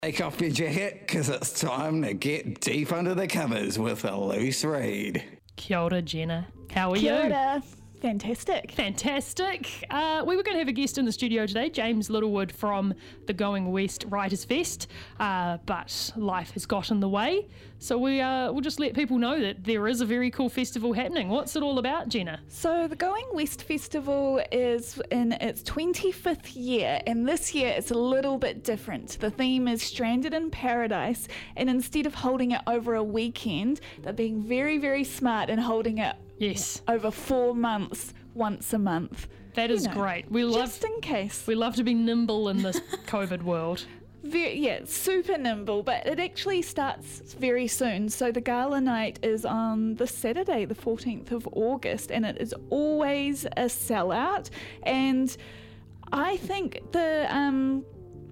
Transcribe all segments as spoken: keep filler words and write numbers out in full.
Take off your jacket, because it's time to get deep under the covers with a loose read. Kia ora, Jenna. How are Kia you? ora. Fantastic. Fantastic. Uh, we were going to have a guest in the studio today, James Littlewood from the Going West Writers Fest, uh, but life has got in the way. So we, uh, we'll just let people know that there is a very cool festival happening. What's it all about, Jenna? So the Going West Festival is in its twenty-fifth year, and this year it's a little bit different. The theme is Stranded in Paradise, and instead of holding it over a weekend, they're being very, very smart and holding it Yes. over four months, once a month. That is You know, great. We love Just in case. we love to be nimble in this COVID world. Very, yeah, super nimble, but it actually starts very soon. So the gala night is on the Saturday, the fourteenth of August, and it is always a sellout. And I think the, um,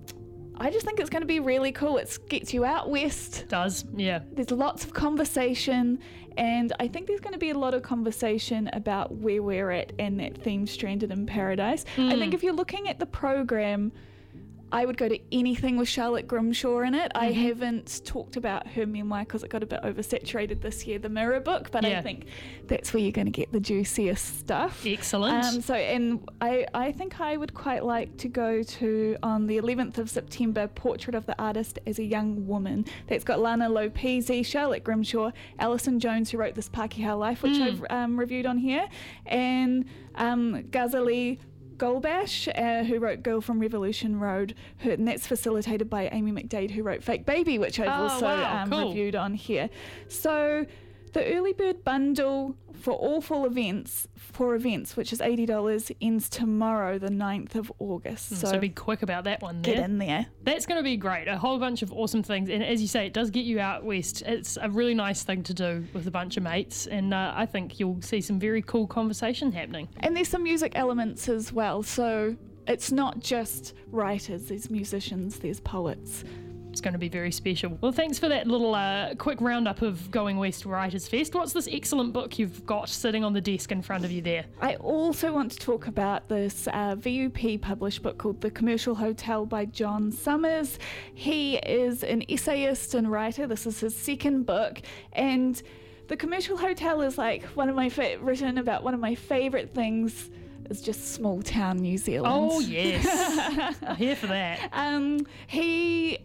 I just think it's going to be really cool. It gets you out west. Does, yeah. There's lots of conversation, and I think there's going to be a lot of conversation about where we're at and that theme Stranded in Paradise. Mm. I think if you're looking at the program, I would go to anything with Charlotte Grimshaw in it. Mm-hmm. I haven't talked about her memoir because it got a bit oversaturated this year, The Mirror book, but Yeah. I think that's where you're going to get the juiciest stuff. Excellent. Um, so, and I, I think I would quite like to go to, on the eleventh of September, Portrait of the Artist as a Young Woman. That's got Lana Lopezi, Charlotte Grimshaw, Alison Jones, who wrote This Pākehā Life, which Mm. I've um, reviewed on here, and um, Ghazali Golbash, uh, who wrote Girl from Revolution Road, her, and that's facilitated by Amy McDade, who wrote Fake Baby, which I've Oh, also wow, um, cool. reviewed on here. So the early bird bundle for all full events, for events, which is eighty dollars, ends tomorrow, the ninth of August. so, So, be quick about that one get there. in there. That's going to be great. A whole bunch of awesome things. And as you say, it does get you out west. It's a really nice thing to do with a bunch of mates. And uh, I think you'll see some very cool conversation happening. And there's some music elements as well. So it's not just writers, there's musicians, there's poets. It's going to be very special. Well, thanks for that little uh, quick roundup of Going West Writers Fest. What's this excellent book you've got sitting on the desk in front of you there? I also want to talk about this uh, V U P published book called The Commercial Hotel by John Summers. He is an essayist and writer. This is his second book, and The Commercial Hotel is like one of my fa- written about one of my favourite things is just small town New Zealand. Oh, yes. I'm here for that. Um, he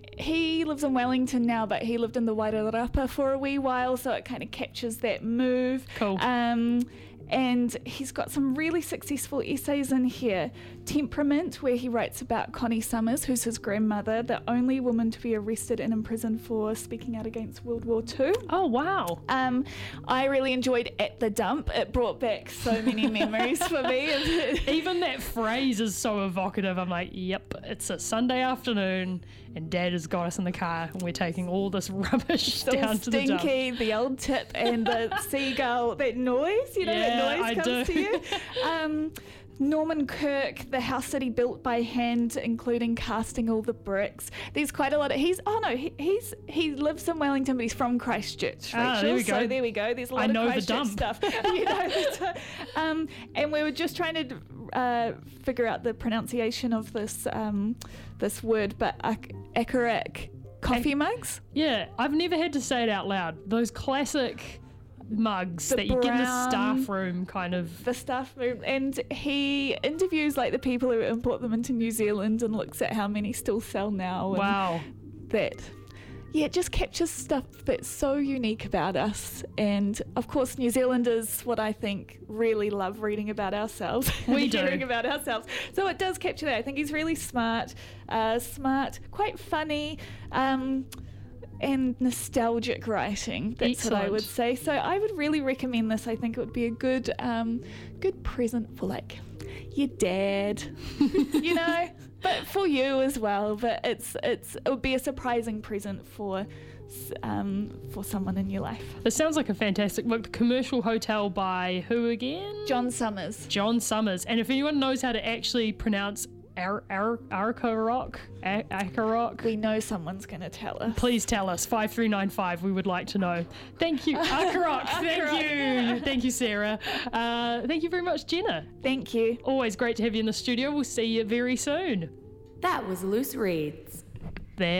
he lives in Wellington now, but he lived in the Wairarapa for a wee while, so it kind of captures that move. Cool. Um, and he's got some really successful essays in here. Temperament, where he writes about Connie Summers, who's his grandmother, the only woman to be arrested and imprisoned for speaking out against World War Two. Oh, wow. Um, I really enjoyed At the Dump. It brought back so many memories for me. Even that phrase is so evocative. I'm like, yep, it's a Sunday afternoon and Dad has got us in the car and we're taking all this rubbish It's all down to the dump. stinky, the old tip and the seagull, that noise, you know, Yeah, that I noise comes do. to you. Um, Norman Kirk, the house that he built by hand, including casting all the bricks. There's quite a lot of, he's, oh no, he, he's, he lives in Wellington, but he's from Christchurch, Rachel. Ah, there we go. So there we go. There's a lot I know of the Christchurch dump. stuff. You know, the- um, and we were just trying to uh, figure out the pronunciation of this, um, this word, but ak- Akarak coffee mugs. Yeah, I've never had to say it out loud. Those classic mugs The that you get in the brown- staff room kind of. The staff room, and he interviews like the people who import them into New Zealand and looks at how many still sell now. And Wow. that, yeah, it just captures stuff that's so unique about us. And of course, New Zealanders, what I think, really love reading about ourselves. We and do. Hearing about ourselves. So it does capture that. I think he's really smart, uh, smart, quite funny. Um, and nostalgic writing, that's what I Excellent. would say. So I would really recommend this. I think it would be a good um, good present for like your dad, you know, but for you as well. But it's it's it would be a surprising present for s- um, for someone in your life. This sounds like a fantastic book. The Commercial Hotel by who again? John Summers. John Summers. And if anyone knows how to actually pronounce Ar- Ar- Arkarok, A- Akarok, We know someone's going to tell us. please tell us. five three nine five, we would like to know. Thank you. Akarok, thank Akarok. you. Thank you, Sarah. Uh, thank you very much, Jenna. Thank you. Always great to have you in the studio. We'll see you very soon. That was Loose Reads.